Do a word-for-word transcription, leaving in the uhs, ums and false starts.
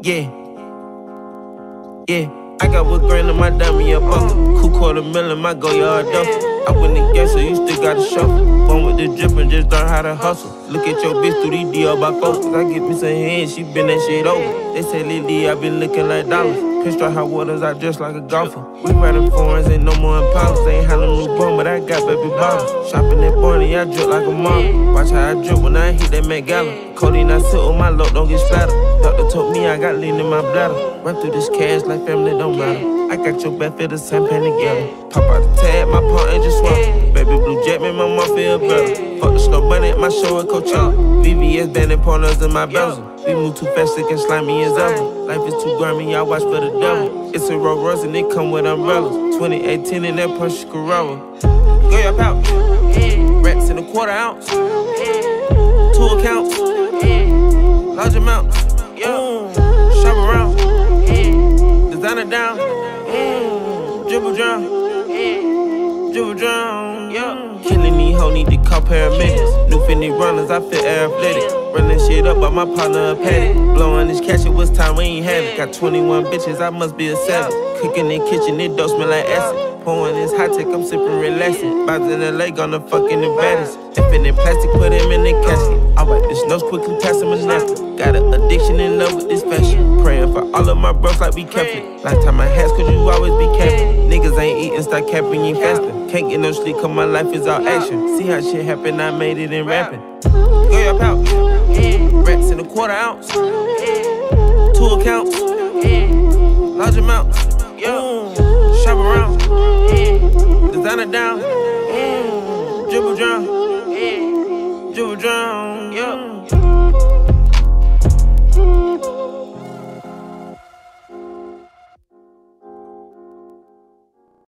Yeah, yeah. I got what grand in my diamond, yeah, buckle. Cool quarter million, my go yard duffel. I win the game, so you still gotta shuffle. Born with the drip and just learn how to hustle. Look at your bitch through these D L by focus. I get me some hands, she been that shit over. They say Lily, I been looking like dollars. Pinstripe hot waters, I dress like a golfer. We riding foreigns, ain't no more impalas. Ain't had no new bum, but I got baby bottles. Shopping that Barney, I drip like a model. Watch how I drip when I hit that Met Gala. Codeine, I sit on my load, don't get splattered. Doctor told me I got lean in my bladder. Run through this cash like family don't matter. I got your back for the same pen together. Pop out the tag, my paw ain't just swap. Baby blue jet, make my mom feel better. Fuck the snow bunny at my show at Coachella. V V S banding partners in my bezel. We move too fast, it can slime me as ever. Life is too grimy, I watch for the devil. It's a Rolls Royce and it come with umbrellas. twenty eighteen in that Porsche Carrera. Go your pouch. Racks in a quarter ounce. Two accounts. Large amounts. Yeah. Shop around. Designer down. Dribble drown. Dribble drown. Yeah. Killing these hoes, need to call paramedics. New Fendi runners, I feel athletic. Running shit up by my partner, a paddock. Blowing this cash, it was time we ain't have it. Got twenty-one bitches, I must be a savage. Cooking in kitchen, it don't smell like acid. Pouring this hot tech, I'm sipping relaxing. Bounce in L A, gonna fucking the baddest. Infinite plastic, put him in the casket. I wipe this nose quickly, pass him a napkin. Got an addiction in love with this fashion. Praying for all of my bros like we Catholic. Lifetime my hats, cause you always be careful. Niggas ain't eating, start capping, you ain't fasting. Can't get no sleep, cause my life is all action. See how shit happen, I made it in rapping. Go your pouch. Racks in a quarter ounce. Two accounts. Large amounts. Yeah. Shop around. Designer down. Dribble drown.